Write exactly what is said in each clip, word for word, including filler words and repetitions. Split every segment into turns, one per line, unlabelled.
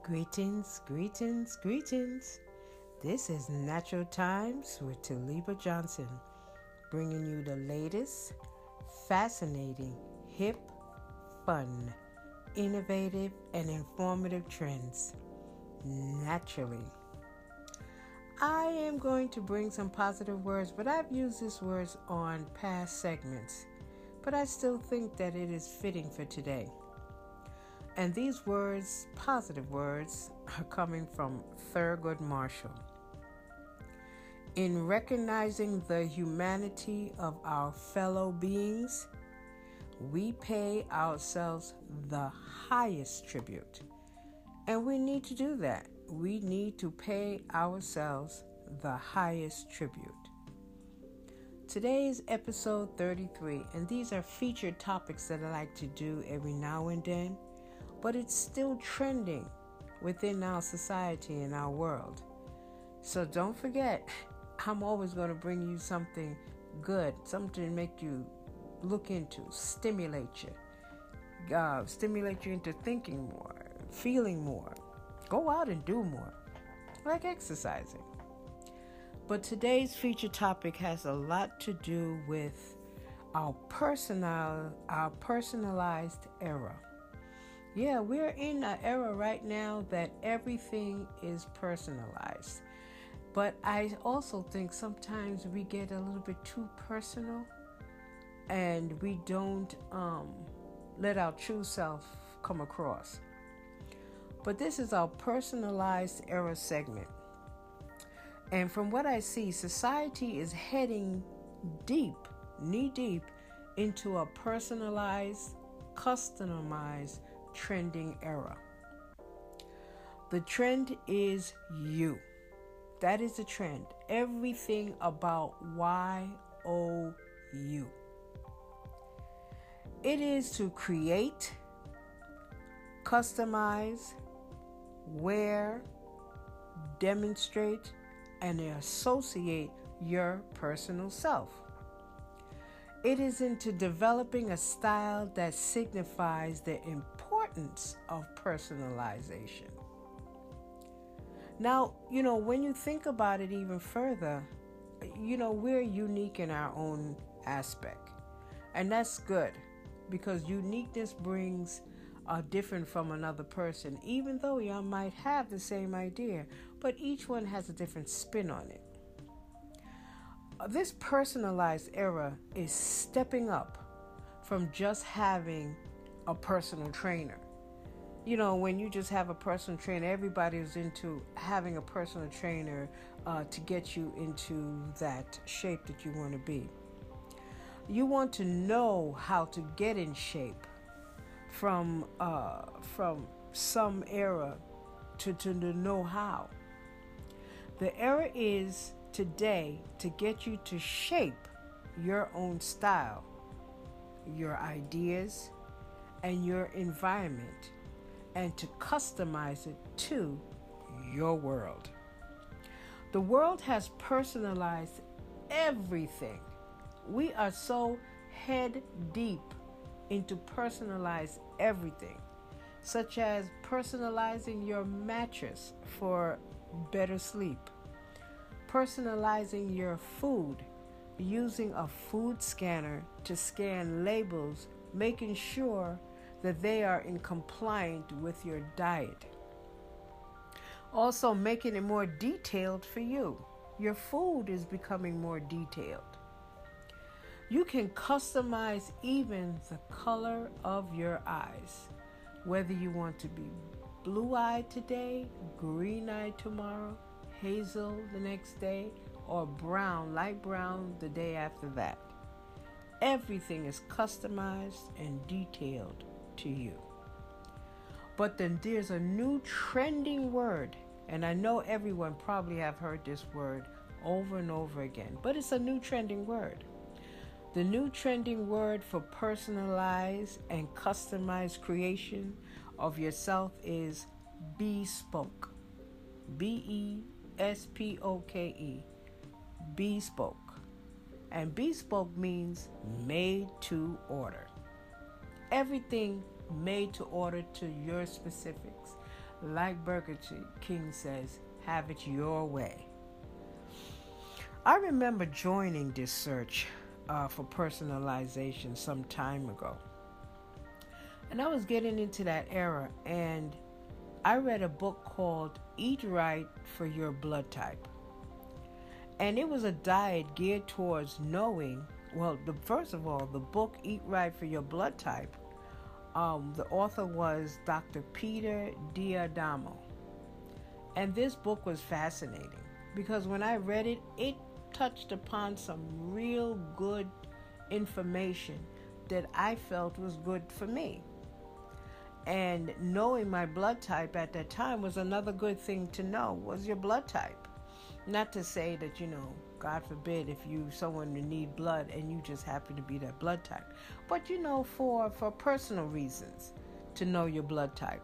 Greetings, greetings, greetings. This is Natural Times with Taliba Johnson, bringing you the latest, fascinating, hip, fun, innovative, and informative trends. Naturally. I am going to bring some positive words, but I've used these words on past segments, but I still think that it is fitting for today. And these words, positive words, are coming from Thurgood Marshall. In recognizing the humanity of our fellow beings, we pay ourselves the highest tribute. And we need to do that. We need to pay ourselves the highest tribute. Today is episode thirty-three, and these are featured topics that I like to do every now and then. But it's still trending within our society and our world. So don't forget, I'm always going to bring you something good, something to make you look into, stimulate you, uh, stimulate you into thinking more, feeling more. Go out and do more, like exercising. But today's featured topic has a lot to do with our personal, our personalized era. Yeah, we're in an era right now that everything is personalized. But I also think sometimes we get a little bit too personal and we don't um, let our true self come across. But this is our personalized era segment. And from what I see, society is heading deep, knee deep, into a personalized, customized, trending era. The trend is you. That is the trend. Everything about Y O U. It is to create, customize, wear, demonstrate, and associate your personal self. It is into developing a style that signifies the importance of personalization. Now, you know, when you think about it even further, you know, we're unique in our own aspect. And that's good because uniqueness brings uh, different from another person, even though y'all might have the same idea, but each one has a different spin on it. This personalized era is stepping up from just having a personal trainer. You know, when you just have a personal trainer, everybody is into having a personal trainer uh, to get you into that shape that you want to be. You want to know how to get in shape from uh, from some era to, to know how. The era is today to get you to shape your own style, your ideas, and your environment, and to customize it to your world. The world has personalized everything. We are so head deep into personalized everything, such as personalizing your mattress for better sleep, personalizing your food, using a food scanner to scan labels, making sure that they are in compliance with your diet. Also making it more detailed for you. Your food is becoming more detailed. You can customize even the color of your eyes, whether you want to be blue-eyed today, green-eyed tomorrow, hazel the next day, or brown, light brown the day after that. Everything is customized and detailed to you. But then there's a new trending word, and I know everyone probably have heard this word over and over again, but it's a new trending word. The new trending word for personalized and customized creation of yourself is bespoke. B E S P O K E. Bespoke. And bespoke means made to order. Everything made to order to your specifics. like Burger King says, have it your way. I remember joining this search uh, for personalization some time ago. And I was getting into that era, and I read a book called Eat Right for Your Blood Type. And it was a diet geared towards knowing, well, the, first of all, the book Eat Right for Your Blood Type, um, the author was Doctor Peter D'Adamo. And this book was fascinating because when I read it, it touched upon some real good information that I felt was good for me. And knowing my blood type at that time was another good thing to know, was your blood type. Not to say that, you know, God forbid if you someone need blood and you just happen to be that blood type. But, you know, for, for personal reasons, to know your blood type.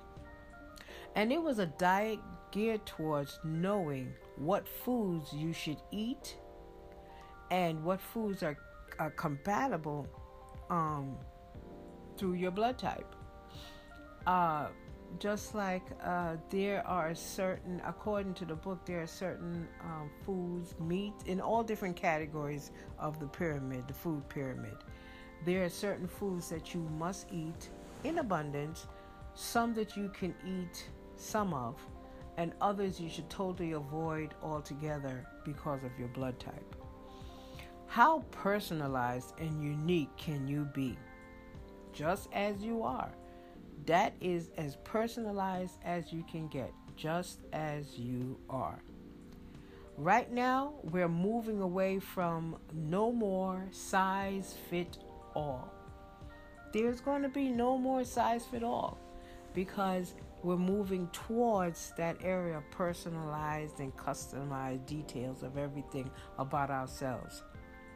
And it was a diet geared towards knowing what foods you should eat and what foods are, are compatible um, through your blood type. Uh, just like uh, there are certain, according to the book, there are certain um, foods, meat, in all different categories of the pyramid, the food pyramid. There are certain foods that you must eat in abundance, some that you can eat some of, and others you should totally avoid altogether because of your blood type. How personalized and unique can you be? Just as you are. That is as personalized as you can get, just as you are. Right now, we're moving away from no more size fit all. There's going to be no more size fit all because we're moving towards that area of personalized and customized details of everything about ourselves.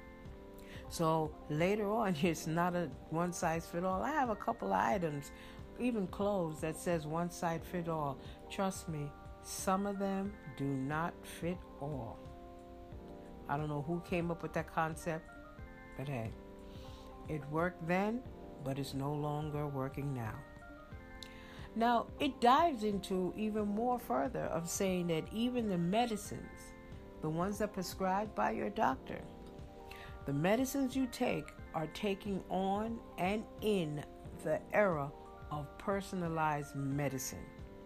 So later on, it's not a one size fit all. I have a couple of items, even clothes, that says one size fit all. Trust me, some of them do not fit all. I don't know who came up with that concept, but hey, it worked then, but it's no longer working now. Now, it dives into even more further of saying that even the medicines, the ones that are prescribed by your doctor, the medicines you take are taking on and in the era of personalized medicine.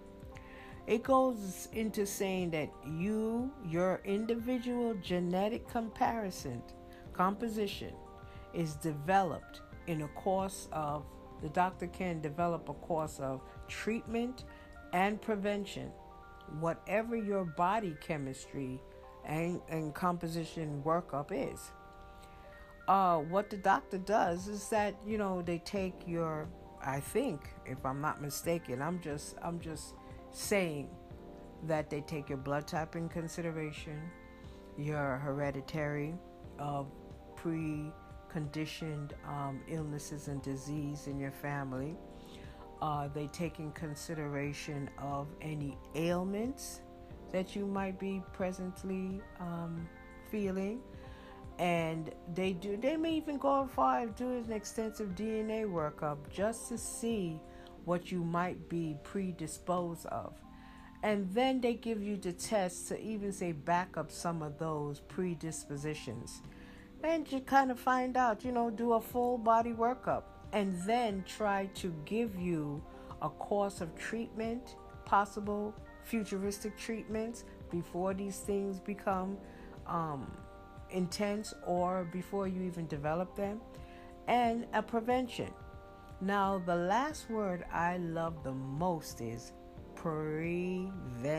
It goes into saying that you, your individual genetic comparison, composition is developed in a course of, the doctor can develop a course of treatment and prevention, whatever your body chemistry and, and composition workup is. Uh, what the doctor does is that, you know, they take your, I think, if I'm not mistaken, I'm just, I'm just saying that they take your blood type in consideration, your hereditary, uh, pre-conditioned um, illnesses and disease in your family. Uh, they take in consideration of any ailments that you might be presently um, feeling. And they do. They may even go as far as doing an extensive D N A workup just to see what you might be predisposed of. And then they give you the tests to even say back up some of those predispositions. And you kind of find out, you know, do a full body workup. And then try to give you a course of treatment, possible futuristic treatments before these things become um, intense or before you even develop them, and a prevention. Now, the last word I love the most is prevention.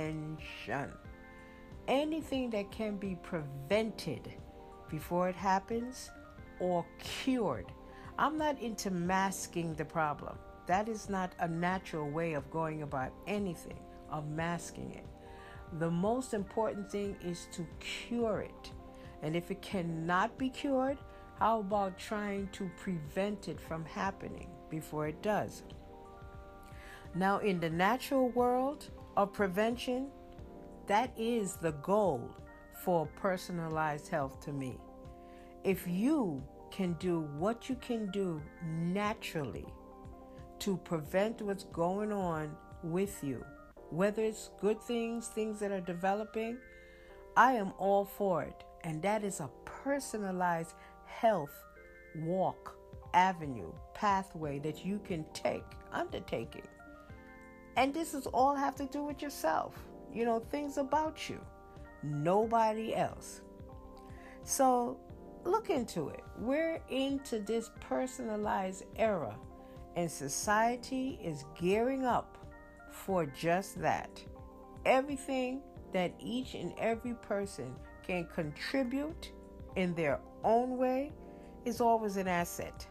Anything that can be prevented before it happens or cured. I'm not into masking the problem. That is not a natural way of going about anything, of masking it. The most important thing is to cure it. And if it cannot be cured, how about trying to prevent it from happening before it does? Now, in the natural world of prevention, that is the goal for personalized health to me. If you can do what you can do naturally to prevent what's going on with you, whether it's good things, things that are developing, I am all for it. And that is a personalized health walk, avenue, pathway that you can take, undertaking. And this is all have to do with yourself. You know, things about you, nobody else. So look into it. We're into this personalized era, and society is gearing up for just that. Everything that each and every person can contribute in their own way is always an asset.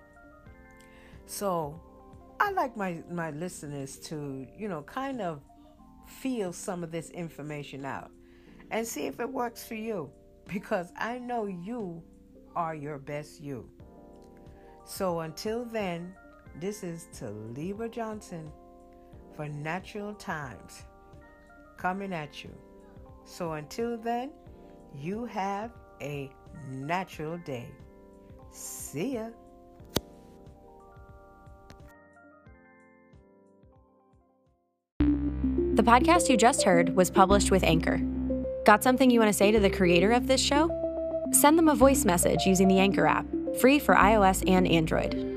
So I like my, my listeners to, you know, kind of feel some of this information out and see if it works for you, because I know you are your best you. So until then, this is Taliba Johnson for Natural Times coming at you. So until then, you have a natural day. See ya.
The podcast you just heard was published with Anchor. Got something you want to say to the creator of this show? Send them a voice message using the Anchor app, free for iOS and Android.